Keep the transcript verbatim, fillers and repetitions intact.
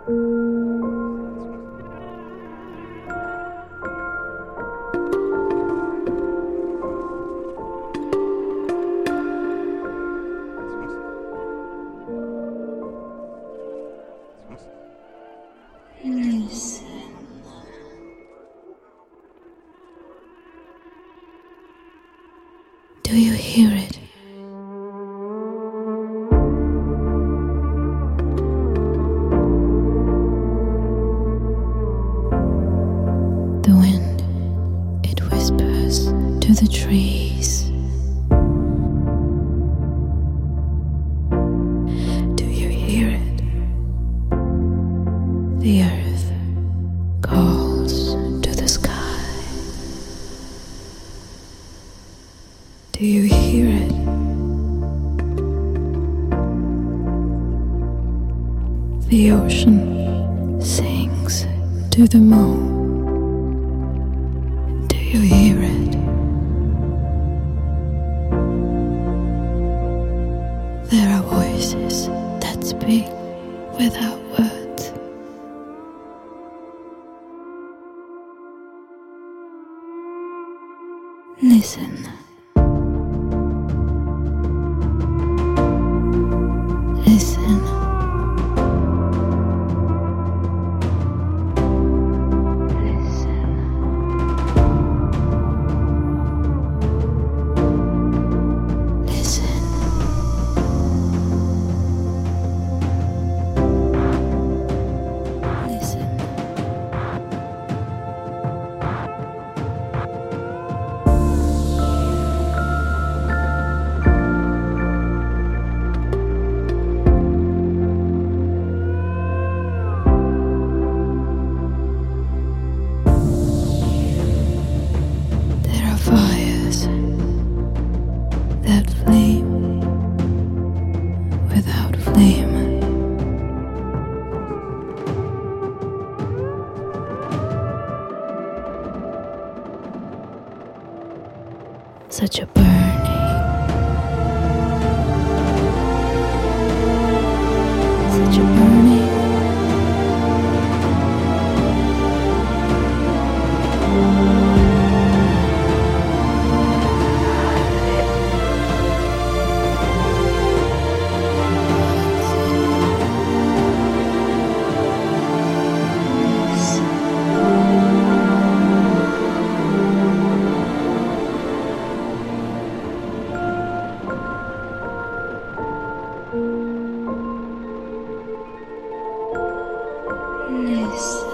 Listen. Do you hear it? The wind, it whispers to the trees. Do you hear it? The earth calls to the sky. Do you hear it? The ocean sings to the moon. Do you hear it? There are voices that speak without words. Listen. Listen. Fires that flame without flame. Such a burning, such a burning. Listen.